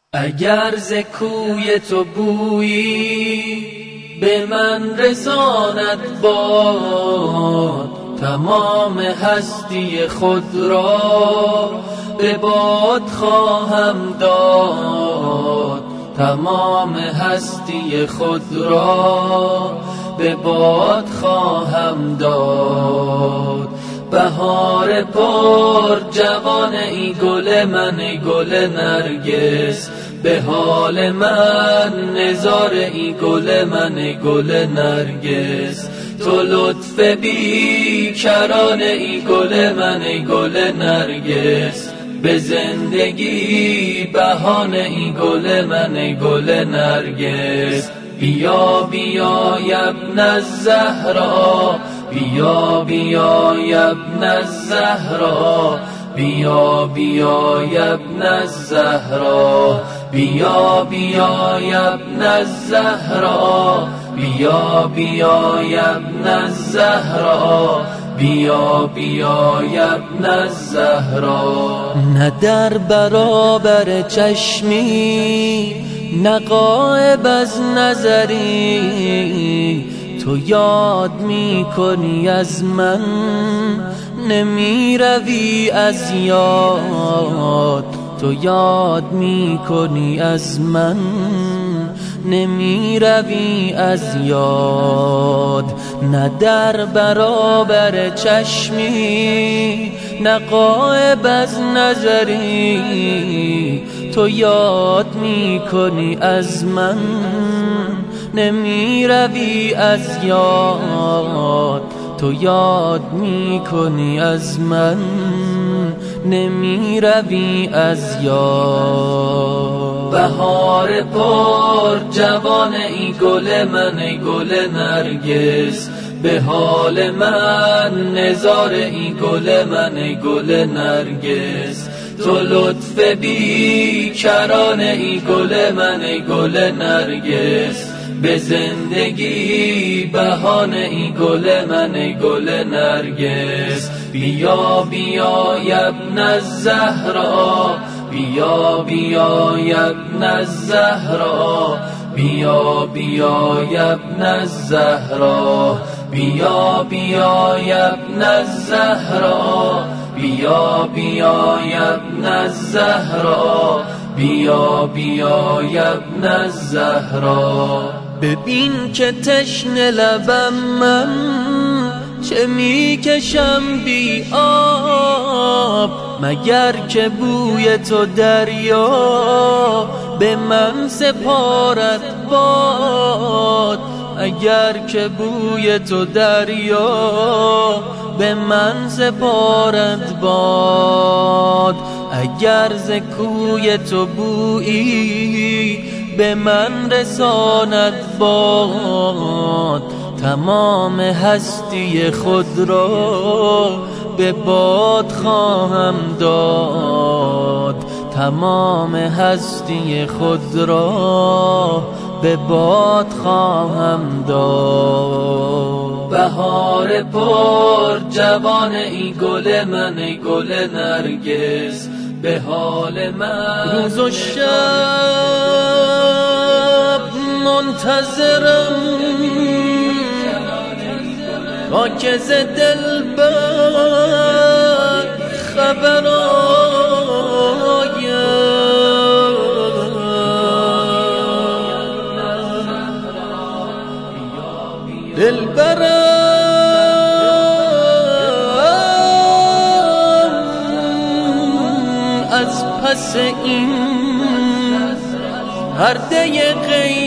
اگر ز کوی تو بویی به من رساند باد، تمام هستی خود را به باد خواهم داد. تمام هستی خود را به باد خواهم داد. بهار پر جوان ای گل من، ای گل نرگس، به حال من نظاره ای گل من، ای گل نرگس. تو لطف بی کرانه ای گل من، ای گل نرگس، به زندگی بهانه ای گل من، ای گل نرگس. بیا بیا ابن الزهرا، بیا بیا ابن الزهرا، بیا بیا ابن الزهرا، بیا بیا ابن الزهرا، بیا بیا ابن الزهرا، بیا بیا ابن الزهرا. نه در برابر چشمی، نه غایب از نظری، تو یاد می کنی از من، نمی روی از یاد. تو یاد می کنی از من، نمی روی از یاد. نه در برابر چشمی، نه غایب از نظری، تو یاد می کنی از من، نمی روی از یاد. تو یاد می کنی از من، نمی روی از یاد. بهار پر جوان ای گل من، ای گل نرگس، به حال من نظاره ای گل من، ای گل نرگس. تو لطف بی کرانه ای گل من، ای گل نرگس، به زندگی بهانه ای گل من، ای گل نرگس. بیا بیا ابن الزهرا، بیا بیا ابن الزهرا، بیا بیا ابن الزهرا، بیا بیا ابن الزهرا، بیا بیا ابن الزهرا، بیا بیا ابن الزهرا. ببین که تشنه لبم من چه میکشم بی آب، مگر که بوی تو دریا به من سپارد باد. اگر که بوی تو دریا به من سپارد باد. اگر ز کوی تو بویی به من رساند باد، تمام هستی خود را به باد خواهم داد. تمام هستی خود را به باد خواهم داد. بهار پر جوان ای گل من، ای گل نرگس، به حال من روز و شب منتظرم تا که ز دلبر خبر آید. دلبرم از پس این هر دقیقه